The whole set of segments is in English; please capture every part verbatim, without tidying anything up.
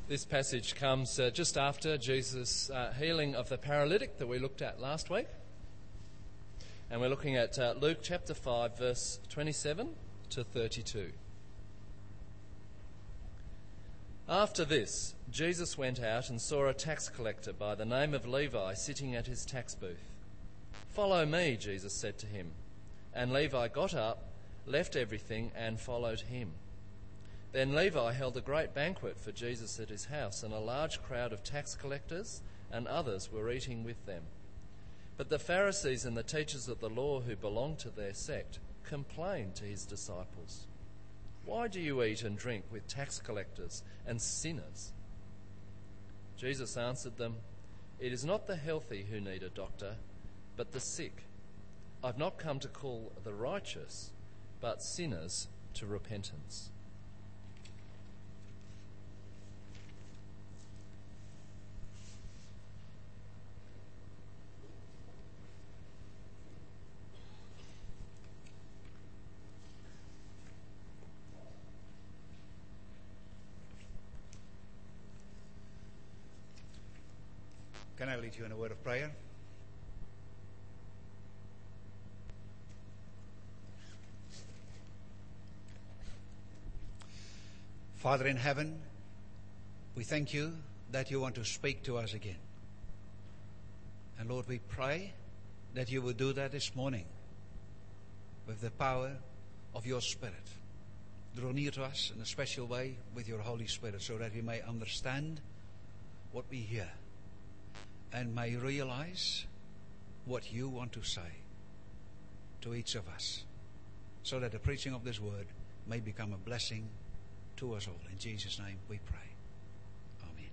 This passage comes uh, just after Jesus' uh, healing of the paralytic that we looked at last week. And we're looking at uh, Luke chapter five, verse twenty-seven to thirty-two. After this, Jesus went out and saw a tax collector by the name of Levi sitting at his tax booth. "Follow me," Jesus said to him. And Levi got up, left everything, and followed him. Then Levi held a great banquet for Jesus at his house, and a large crowd of tax collectors and others were eating with them. But the Pharisees and the teachers of the law who belonged to their sect complained to his disciples, "Why do you eat and drink with tax collectors and sinners?" Jesus answered them, "It is not the healthy who need a doctor, but the sick. I've not come to call the righteous, but sinners to repentance." Can I lead you in a word of prayer? Father in heaven, we thank you that you want to speak to us again. And Lord, we pray that you will do that this morning with the power of your Spirit. Draw near to us in a special way with your Holy Spirit so that we may understand what we hear and may realize what you want to say to each of us, so that the preaching of this word may become a blessing to us all. In Jesus' name we pray. Amen.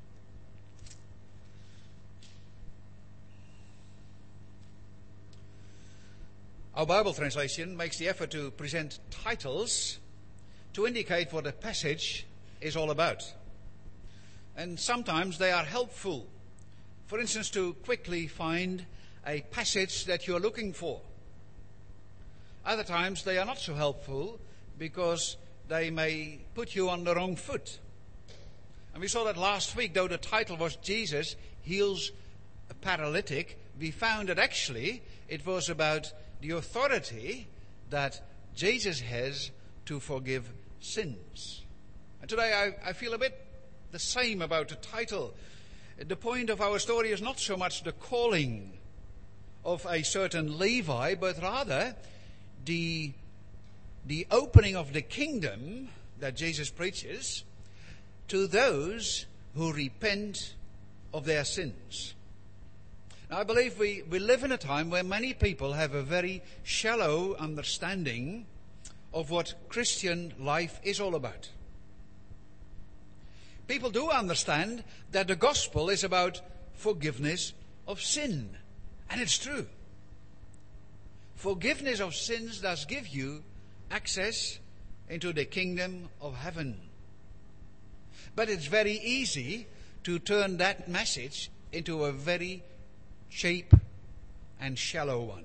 Our Bible translation makes the effort to present titles to indicate what the passage is all about. And sometimes they are helpful. For instance, to quickly find a passage that you're looking for. Other times they are not so helpful because they may put you on the wrong foot. And we saw that last week, though the title was Jesus Heals a Paralytic, we found that actually it was about the authority that Jesus has to forgive sins. And today I, I feel a bit the same about the title. The point of our story is not so much the calling of a certain Levi, but rather the, the opening of the kingdom that Jesus preaches to those who repent of their sins. Now, I believe we, we live in a time where many people have a very shallow understanding of what Christian life is all about. People do understand that the gospel is about forgiveness of sin. And it's true. Forgiveness of sins does give you access into the kingdom of heaven. But it's very easy to turn that message into a very cheap and shallow one.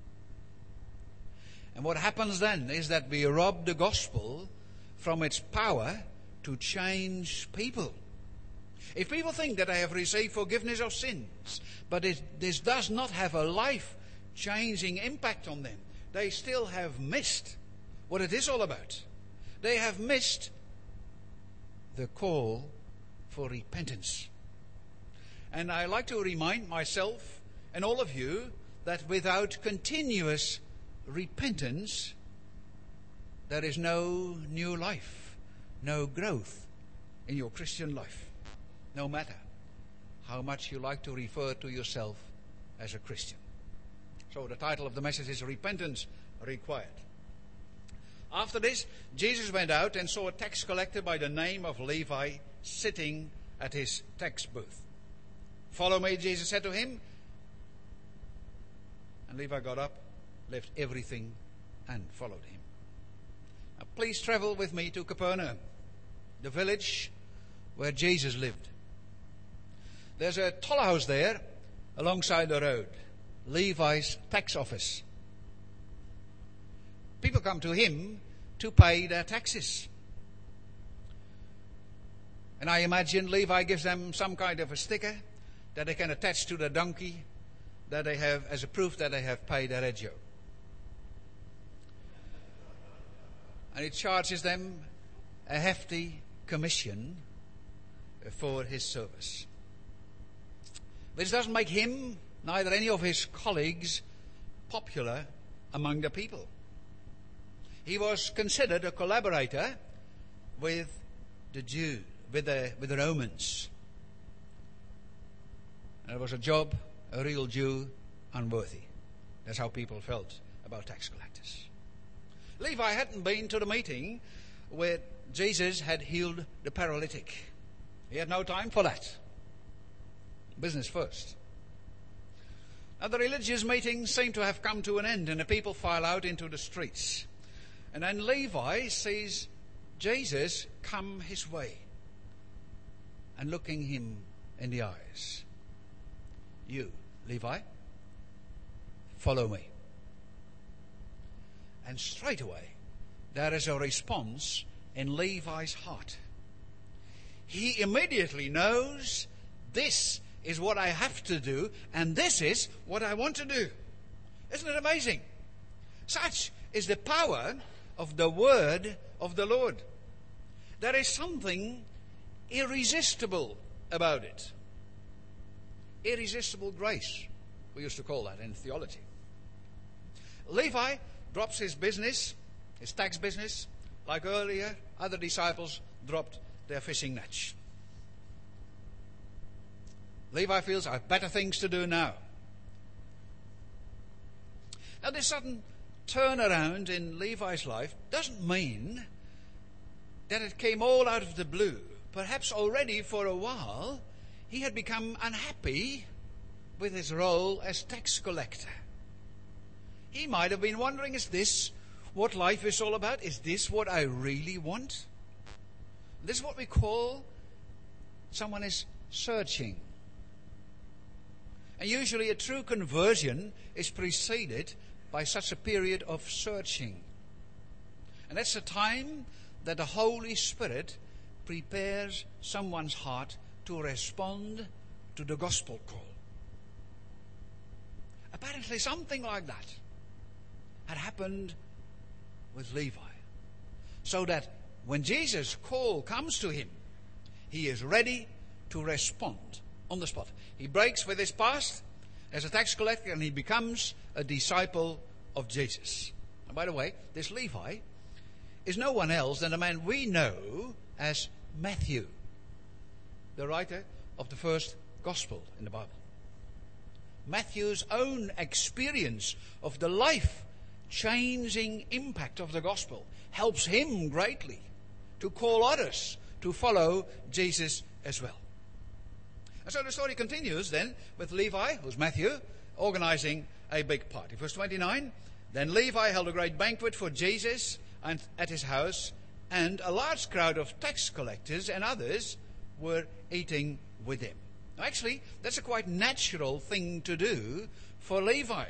And what happens then is that we rob the gospel from its power to change people. If people think that they have received forgiveness of sins, but it, this does not have a life-changing impact on them, they still have missed what it is all about. They have missed the call for repentance. And I like to remind myself and all of you that without continuous repentance, there is no new life. No growth in your Christian life, no matter how much you like to refer to yourself as a Christian. So the title of the message is Repentance Required. After this, Jesus went out and saw a tax collector by the name of Levi sitting at his tax booth. "Follow me," Jesus said to him. And Levi got up, left everything, and followed him. Now, please travel with me to Capernaum, the village where Jesus lived. There's a toll house there alongside the road, Levi's tax office. People come to him to pay their taxes. And I imagine Levi gives them some kind of a sticker that they can attach to the donkey that they have as a proof that they have paid a reggio. And he charges them a hefty commission for his service. This doesn't make him, neither any of his colleagues, popular among the people. He was considered a collaborator with the Jew, with the, with the Romans. And it was a job a real Jew unworthy. That's how people felt about tax collectors. Levi hadn't been to the meeting where Jesus had healed the paralytic. He had no time for that. Business first. Now the religious meetings seem to have come to an end and the people file out into the streets. And then Levi sees Jesus come his way and looking him in the eyes. You, Levi, follow me. And straight away, there is a response in Levi's heart. He immediately knows this is what I have to do, and this is what I want to do. Isn't it amazing? Such is the power of the word of the Lord. There is something irresistible about it. Irresistible grace, we used to call that in theology. Levi drops his business, his tax business, like earlier other disciples dropped their fishing nets. Levi feels, I have better things to do now. Now this sudden turnaround in Levi's life doesn't mean that it came all out of the blue. Perhaps already for a while he had become unhappy with his role as tax collector. He might have been wondering, is this what life is all about? Is this what I really want? This is what we call someone is searching. And usually a true conversion is preceded by such a period of searching. And that's the time that the Holy Spirit prepares someone's heart to respond to the gospel call. Apparently something like that had happened with Levi. So that when Jesus' call comes to him, he is ready to respond on the spot. He breaks with his past as a tax collector and he becomes a disciple of Jesus. And by the way, this Levi is no one else than the man we know as Matthew, the writer of the first gospel in the Bible. Matthew's own experience of the life-changing impact of the gospel helps him greatly to call others to follow Jesus as well. And so the story continues then with Levi, who's Matthew, organizing a big party. Verse twenty-nine, then Levi held a great banquet for Jesus and at his house, and a large crowd of tax collectors and others were eating with him. Now actually, that's a quite natural thing to do for Levi.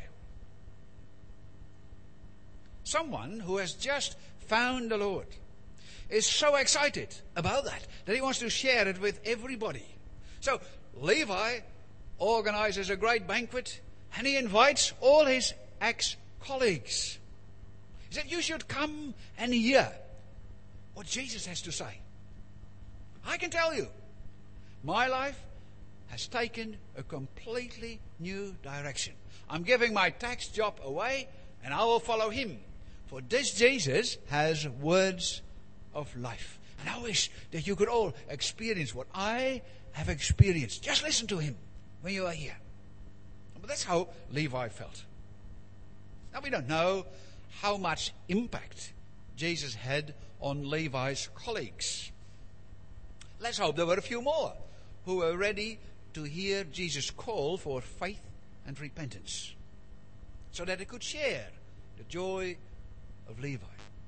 Someone who has just found the Lord is so excited about that that he wants to share it with everybody. So Levi organizes a great banquet and he invites all his ex-colleagues. He said, you should come and hear what Jesus has to say. I can tell you, my life has taken a completely new direction. I'm giving my tax job away and I will follow him. For this Jesus has words of life. And I wish that you could all experience what I have experienced. Just listen to him when you are here. But that's how Levi felt. Now we don't know how much impact Jesus had on Levi's colleagues. Let's hope there were a few more who were ready to hear Jesus' call for faith and repentance, so that they could share the joy of Levi.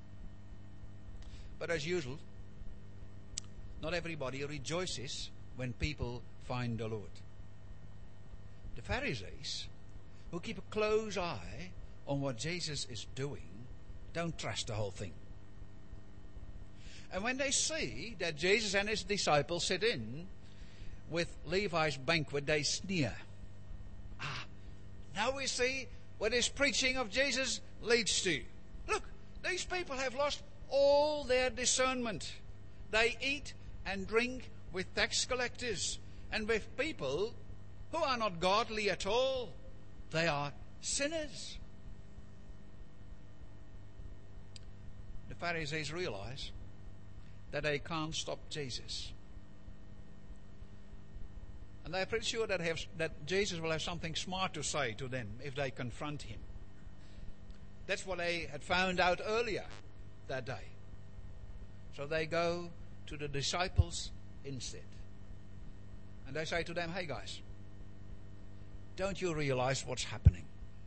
But as usual, not everybody rejoices when people find the Lord. The Pharisees, who keep a close eye on what Jesus is doing, don't trust the whole thing. And when they see that Jesus and his disciples sit in with Levi's banquet, they sneer. Ah, now we see what his preaching of Jesus leads to. Look, these people have lost all their discernment. They eat and drink with tax collectors and with people who are not godly at all. They are sinners. The Pharisees realize that they can't stop Jesus. And they're pretty sure that, have, that Jesus will have something smart to say to them if they confront him. That's what they had found out earlier that day. So they go to the disciples instead. And they say to them, hey guys, don't you realize what's happening?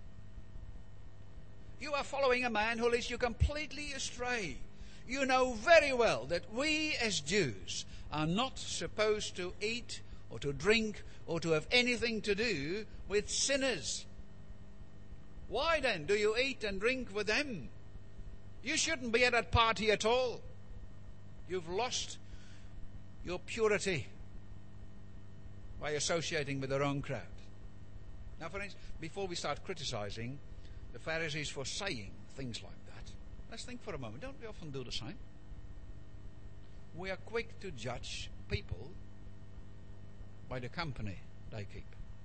You are following a man who leads you completely astray. You know very well that we as Jews are not supposed to eat or to drink or to have anything to do with sinners. Why then do you eat and drink with them? You shouldn't be at that party at all. You've lost your purity by associating with the wrong crowd. Now, for instance, before we start criticizing the Pharisees for saying things like that, let's think for a moment. Don't we often do the same? We are quick to judge people by the company they keep.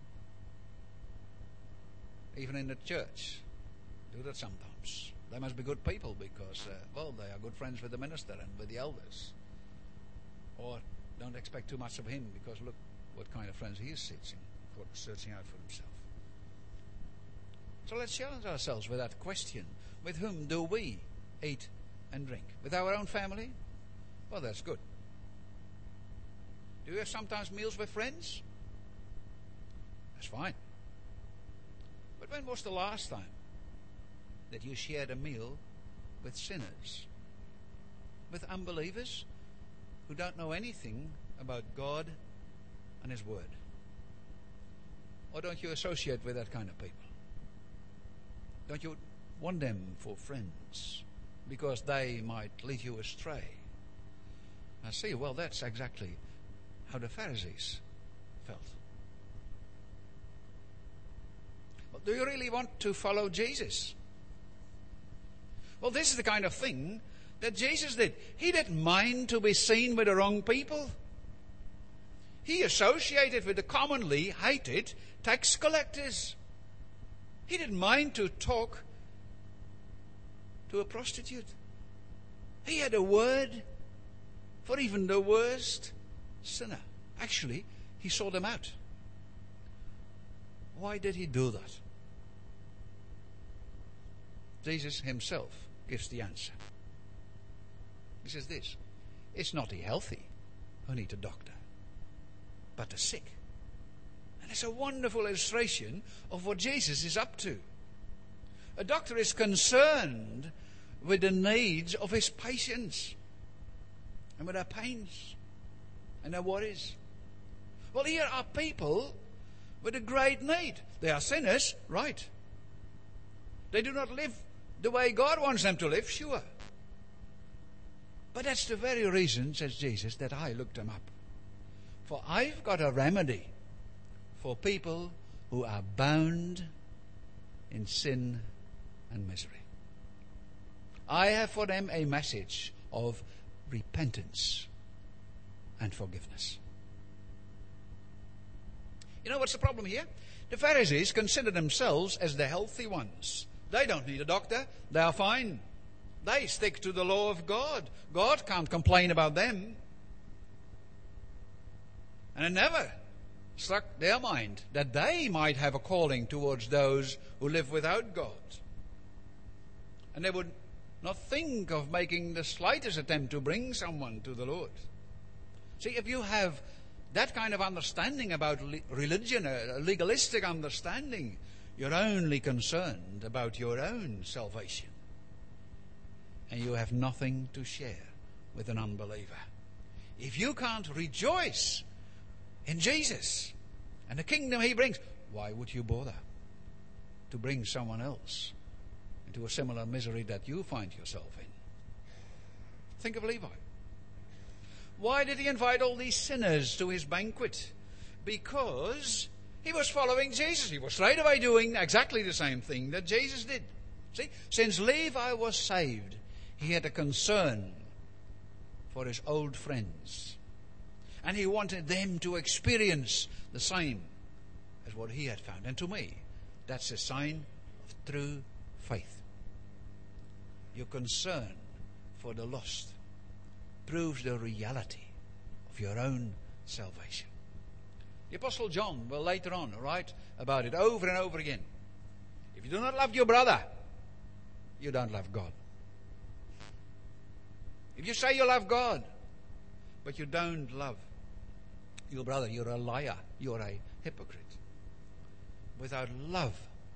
Even in the church, do that sometimes. They must be good people because, uh, well, they are good friends with the minister and with the elders. Or don't expect too much of him because look what kind of friends he is searching for, searching out for himself. So let's challenge ourselves with that question. With whom do we eat and drink? With our own family? Well, that's good. Do you have sometimes meals with friends? That's fine. But when was the last time that you shared a meal with sinners? With unbelievers who don't know anything about God and his word? Or don't you associate with that kind of people? Don't you want them for friends because they might lead you astray? I see, well, that's exactly how the Pharisees felt. Well, do you really want to follow Jesus? Well, this is the kind of thing that Jesus did. He didn't mind to be seen with the wrong people. He associated with the commonly hated tax collectors. He didn't mind to talk to a prostitute. He had a word for even the worst sinner. Actually, he sought them out. Why did he do that? Jesus himself gives the answer. He says this: it's not the healthy who need a doctor, but the sick. And it's a wonderful illustration of what Jesus is up to. A doctor is concerned with the needs of his patients and with their pains and their worries. Well, here are people with a great need. They are sinners, right? They do not live the way God wants them to live, sure. But that's the very reason, says Jesus, that I looked them up. For I've got a remedy for people who are bound in sin and misery. I have for them a message of repentance and forgiveness. You know what's the problem here? The Pharisees consider themselves as the healthy ones. They don't need a doctor. They are fine. They stick to the law of God. God can't complain about them. And it never struck their mind that they might have a calling towards those who live without God. And they would not think of making the slightest attempt to bring someone to the Lord. See, if you have that kind of understanding about religion, a legalistic understanding, you're only concerned about your own salvation. And you have nothing to share with an unbeliever. If you can't rejoice in Jesus and the kingdom he brings, why would you bother to bring someone else into a similar misery that you find yourself in? Think of Levi. Why did he invite all these sinners to his banquet? Because he was following Jesus. He was straight away doing exactly the same thing that Jesus did. See, since Levi was saved, he had a concern for his old friends. And he wanted them to experience the same as what he had found. And to me, that's a sign of true faith. Your concern for the lost proves the reality of your own salvation. The Apostle John will later on write about it over and over again. If you do not love your brother, you don't love God. If you say you love God, but you don't love your brother, you're a liar, you're a hypocrite. Without love,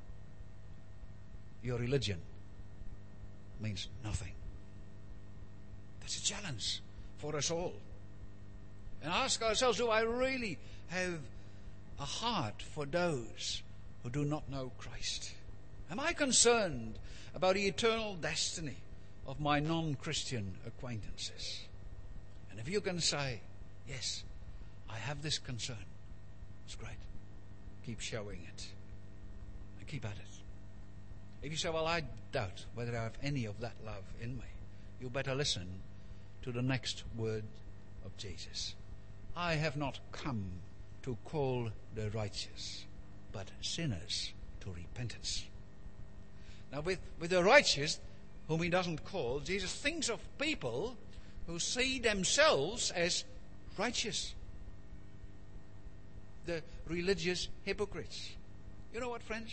your religion means nothing. That's a challenge for us all. And ask ourselves, do I really have a heart for those who do not know Christ? Am I concerned about the eternal destiny of my non-Christian acquaintances? And if you can say, yes, I have this concern, it's great. Keep showing it. And keep at it. If you say, well, I doubt whether I have any of that love in me, you better listen to the next word of Jesus. I have not come to call the righteous, but sinners to repentance. Now, with, with the righteous, whom he doesn't call, Jesus thinks of people who see themselves as righteous. The religious hypocrites. You know what, friends?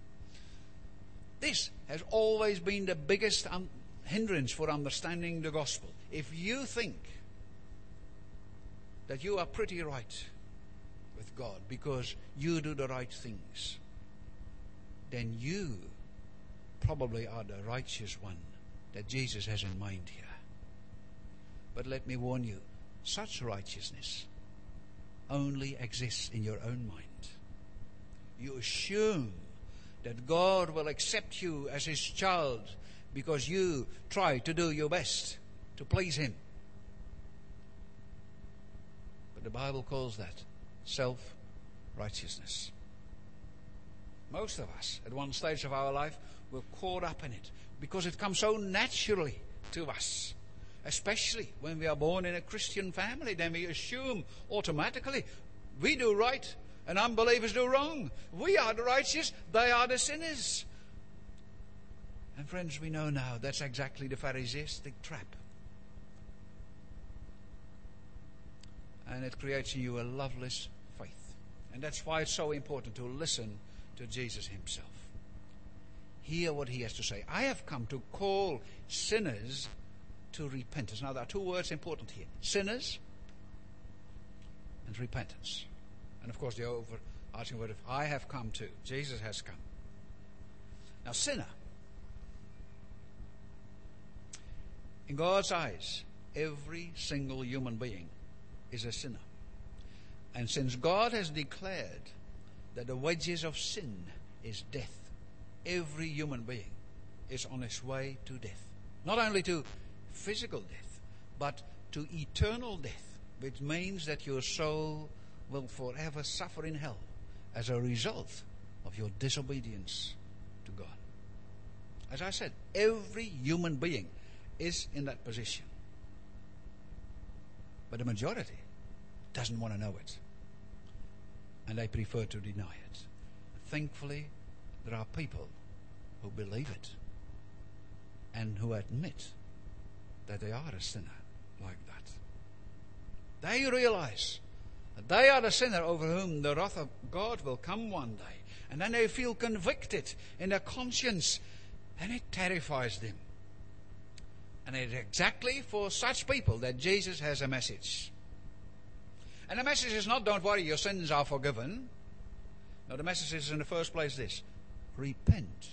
This has always been the biggest un- hindrance for understanding the gospel. If you think that you are pretty right with God because you do the right things, then you probably are the righteous one that Jesus has in mind here. But let me warn you, such righteousness only exists in your own mind. You assume that God will accept you as his child because you try to do your best to please him. But the Bible calls that self-righteousness. Most of us, at one stage of our life, were caught up in it because it comes so naturally to us. Especially when we are born in a Christian family, then we assume automatically we do right and unbelievers do wrong. We are the righteous, they are the sinners. And friends, we know now that's exactly the Pharisaistic trap. And it creates in you a loveless faith. And that's why it's so important to listen to Jesus himself. Hear what he has to say. I have come to call sinners to repentance. Now, there are two words important here. Sinners and repentance. And, of course, the overarching word of I have come to. Jesus has come. Now, sinner. In God's eyes, every single human being is a sinner. And since God has declared that the wages of sin is death, every human being is on his way to death. Not only to physical death, but to eternal death, which means that your soul will forever suffer in hell as a result of your disobedience to God. As I said, every human being is in that position. But the majority doesn't want to know it. And they prefer to deny it. Thankfully, there are people who believe it and who admit that they are a sinner like that. They realize that they are the sinner over whom the wrath of God will come one day. And then they feel convicted in their conscience, and it terrifies them. And it's exactly for such people that Jesus has a message. And the message is not, don't worry, your sins are forgiven. No, the message is in the first place this: repent.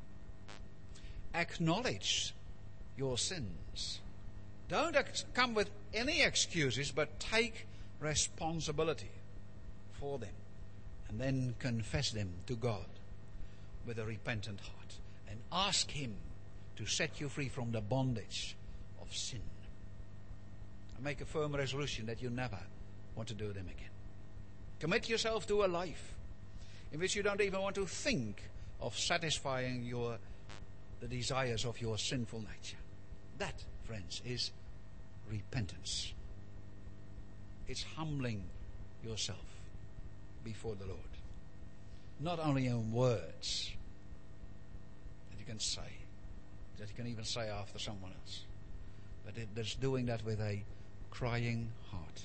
Acknowledge your sins. Don't ex- come with any excuses, but take responsibility for them. And then confess them to God with a repentant heart. And ask him to set you free from the bondage of sin. and make a firm resolution that you never want to do them again. Commit yourself to a life in which you don't even want to think of satisfying your the desires of your sinful nature. That, friends, is repentance. It's humbling yourself before the Lord. Not only in words that you can say, that you can even say after someone else, but it, it's doing that with a crying heart.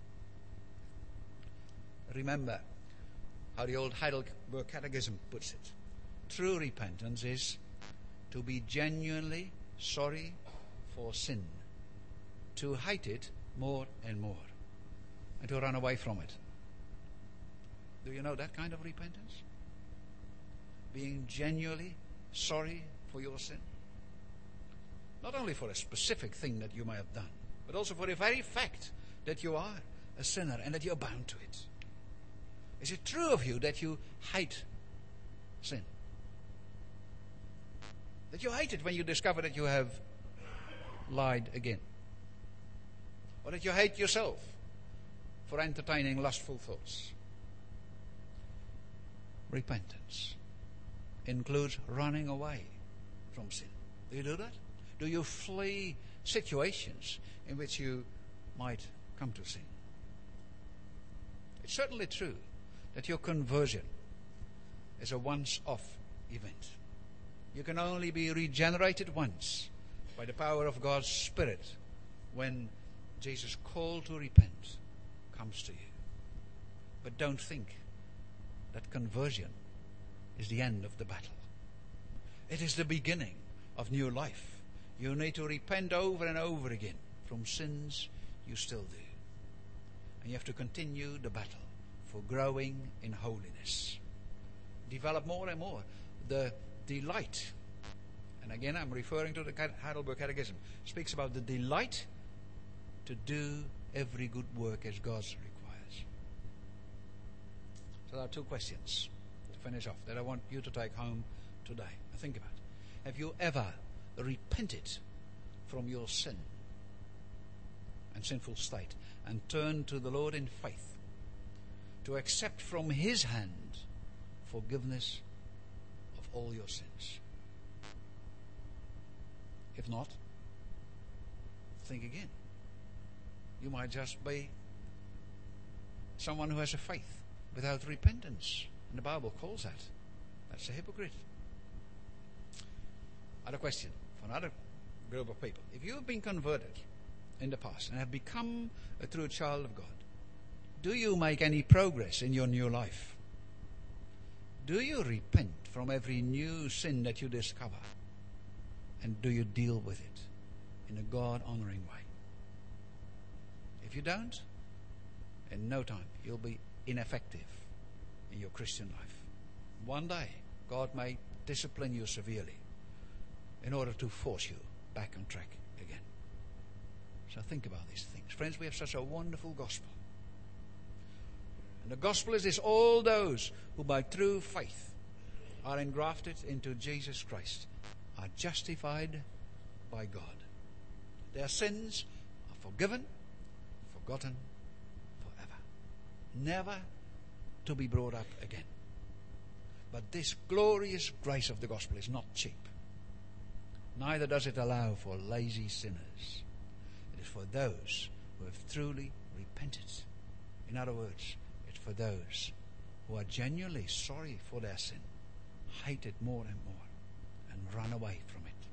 Remember how the old Heidelberg Catechism puts it. True repentance is to be genuinely sorry for sin, to hate it more and more, and to run away from it. Do you know that kind of repentance? Being genuinely sorry for your sin. Not only for a specific thing that you may have done, but also for the very fact that you are a sinner and that you're bound to it. Is it true of you that you hate sin? That you hate it when you discover that you have lied again? Or that you hate yourself for entertaining lustful thoughts? Repentance includes running away from sin. Do you do that? Do you flee situations in which you might come to sin? It's certainly true that your conversion is a once-off event. You can only be regenerated once by the power of God's Spirit when Jesus' call to repent comes to you. But don't think that conversion is the end of the battle. It is the beginning of new life. You need to repent over and over again from sins you still do. And you have to continue the battle for growing in holiness. Develop more and more the delight. And again, I'm referring to the Heidelberg Catechism. It speaks about the delight to do every good work as God requires. So there are two questions to finish off that I want you to take home today. Now think about it. Have you ever repented from your sin and sinful state and turned to the Lord in faith to accept from His hand forgiveness of all your sins? If not, think again. You might just be someone who has a faith without repentance. And the Bible calls that. That's a hypocrite. Other question for another group of people. If you have been converted in the past and have become a true child of God, do you make any progress in your new life? Do you repent from every new sin that you discover? And do you deal with it in a God-honoring way? If you don't, in no time you'll be ineffective in your Christian life. One day, God may discipline you severely in order to force you back on track again. So think about these things. Friends, we have such a wonderful gospel. And the gospel is this: all those who by true faith are engrafted into Jesus Christ are justified by God. Their sins are forgiven, forgotten forever, never to be brought up again. But this glorious grace of the gospel is not cheap. Neither does it allow for lazy sinners. It is for those who have truly repented. In other words, it's for those who are genuinely sorry for their sin, hate it more and more, and run away from it.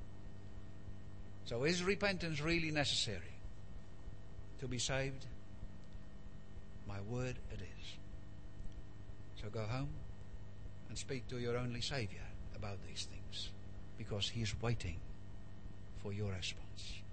So is repentance really necessary to be saved? My word, it is. So go home and speak to your only Savior about these things, because He is waiting for your response.